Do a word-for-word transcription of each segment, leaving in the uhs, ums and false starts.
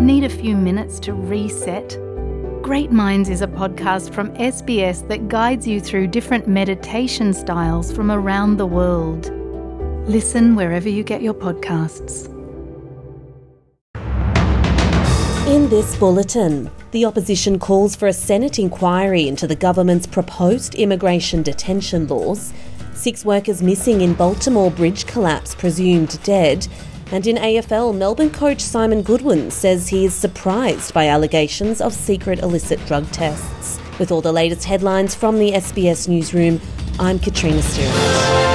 Need a few minutes to reset? Great Minds is a podcast from S B S that guides you through different meditation styles from around the world. Listen wherever you get your podcasts. In this bulletin, the opposition calls for a Senate inquiry into the government's proposed immigration detention laws, six workers missing in Baltimore bridge collapse presumed dead, and in A F L, Melbourne coach Simon Goodwin says he is surprised by allegations of secret illicit drug tests. With all the latest headlines from the S B S newsroom, I'm Katrina Stewart.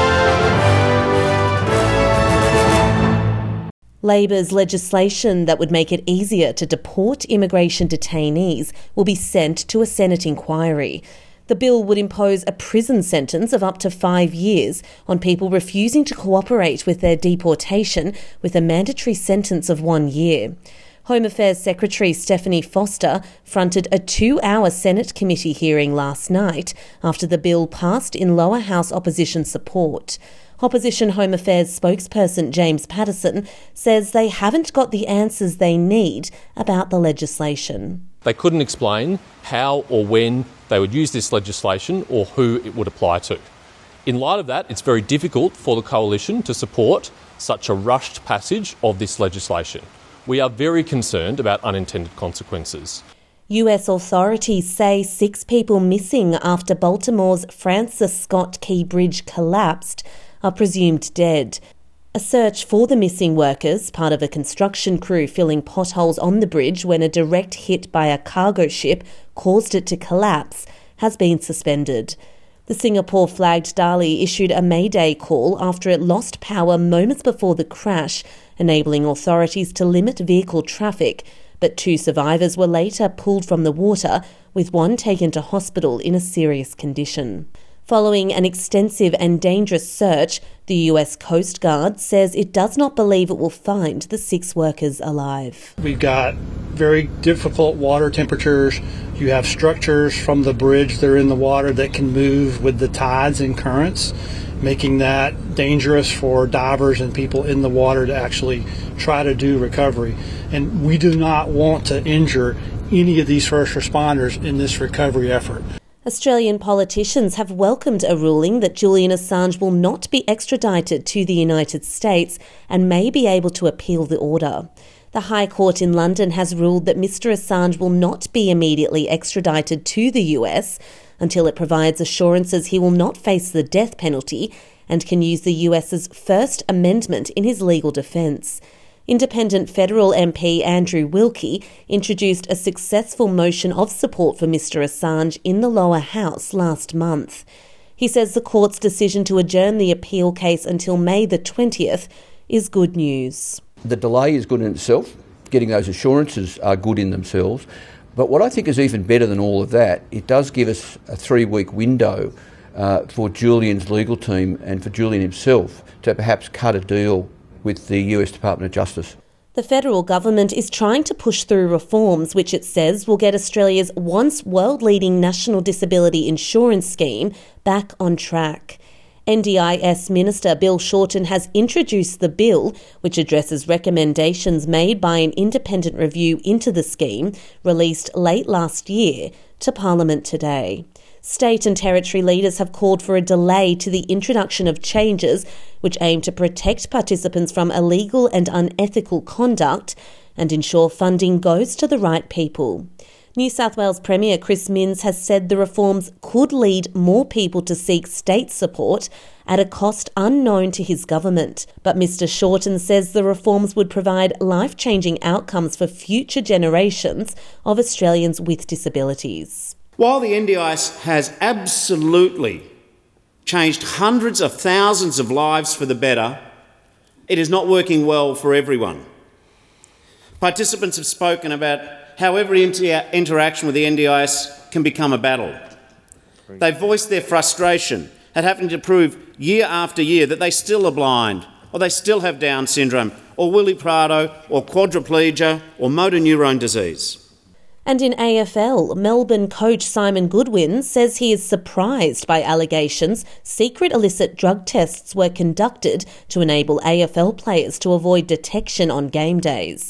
Labor's legislation that would make it easier to deport immigration detainees will be sent to a Senate inquiry. The bill would impose a prison sentence of up to five years on people refusing to cooperate with their deportation, with a mandatory sentence of one year. Home Affairs Secretary Stephanie Foster fronted a two-hour Senate committee hearing last night after the bill passed in lower house opposition support. Opposition Home Affairs spokesperson James Patterson says they haven't got the answers they need about the legislation. They couldn't explain how or when they would use this legislation or who it would apply to. In light of that, it's very difficult for the Coalition to support such a rushed passage of this legislation. We are very concerned about unintended consequences. U S authorities say six people missing after Baltimore's Francis Scott Key Bridge collapsed are presumed dead. A search for the missing workers, part of a construction crew filling potholes on the bridge when a direct hit by a cargo ship caused it to collapse, has been suspended. The Singapore-flagged Dali issued a mayday call after it lost power moments before the crash, enabling authorities to limit vehicle traffic, but two survivors were later pulled from the water, with one taken to hospital in a serious condition. Following an extensive and dangerous search, the U S Coast Guard says it does not believe it will find the six workers alive. We've got very difficult water temperatures. You have structures from the bridge that are in the water that can move with the tides and currents, making that dangerous for divers and people in the water to actually try to do recovery. And we do not want to injure any of these first responders in this recovery effort. Australian politicians have welcomed a ruling that Julian Assange will not be extradited to the United States and may be able to appeal the order. The High Court in London has ruled that Mister Assange will not be immediately extradited to the U S until it provides assurances he will not face the death penalty and can use the U S's First Amendment in his legal defence. Independent federal M P Andrew Wilkie introduced a successful motion of support for Mister Assange in the lower house last month. He says the court's decision to adjourn the appeal case until May the twentieth is good news. The delay is good in itself. Getting those assurances are good in themselves. But what I think is even better than all of that, it does give us a three-week window uh, for Julian's legal team and for Julian himself to perhaps cut a deal with the U S Department of Justice. The federal government is trying to push through reforms which it says will get Australia's once world-leading National Disability Insurance Scheme back on track. N D I S Minister Bill Shorten has introduced the bill, which addresses recommendations made by an independent review into the scheme, released late last year, to Parliament today. State and territory leaders have called for a delay to the introduction of changes which aim to protect participants from illegal and unethical conduct and ensure funding goes to the right people. New South Wales Premier Chris Minns has said the reforms could lead more people to seek state support at a cost unknown to his government. But Mister Shorten says the reforms would provide life-changing outcomes for future generations of Australians with disabilities. While the N D I S has absolutely changed hundreds of thousands of lives for the better, it is not working well for everyone. Participants have spoken about how every inter- interaction with the N D I S can become a battle. They've voiced their frustration at having to prove year after year that they still are blind, or they still have Down syndrome, or Willy Prado, or quadriplegia, or motor neurone disease. And in A F L, Melbourne coach Simon Goodwin says he is surprised by allegations secret illicit drug tests were conducted to enable A F L players to avoid detection on game days.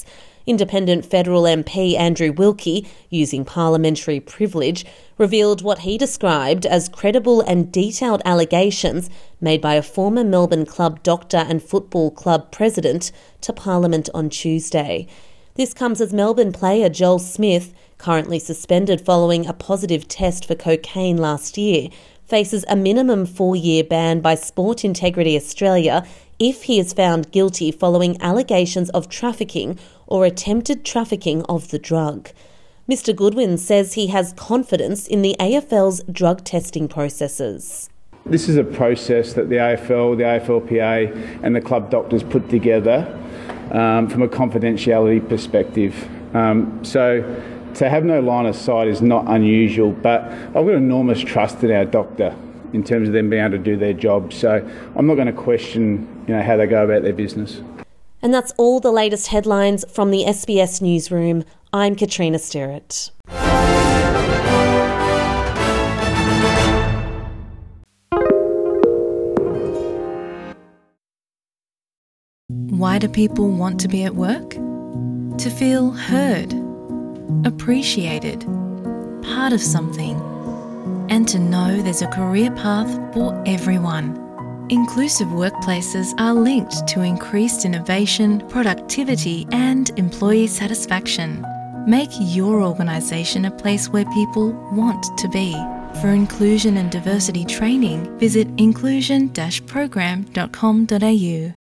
Independent federal M P Andrew Wilkie, using parliamentary privilege, revealed what he described as credible and detailed allegations made by a former Melbourne club doctor and football club president to Parliament on Tuesday. This comes as Melbourne player Joel Smith, currently suspended following a positive test for cocaine last year, faces a minimum four-year ban by Sport Integrity Australia if he is found guilty following allegations of trafficking or attempted trafficking of the drug. Mister Goodwin says he has confidence in the A F L's drug testing processes. This is a process that the A F L, the A F L P A and the club doctors put together um, from a confidentiality perspective. Um, so to have no line of sight is not unusual, but I've got enormous trust in our doctor in terms of them being able to do their job. So I'm not going to question, you know, how they go about their business. And that's all the latest headlines from the S B S Newsroom. I'm Katrina Stirrett. Why do people want to be at work? To feel heard, appreciated, part of something, and to know there's a career path for everyone. Inclusive workplaces are linked to increased innovation, productivity, and employee satisfaction. Make your organisation a place where people want to be. For inclusion and diversity training, visit inclusion dash program dot com dot a u.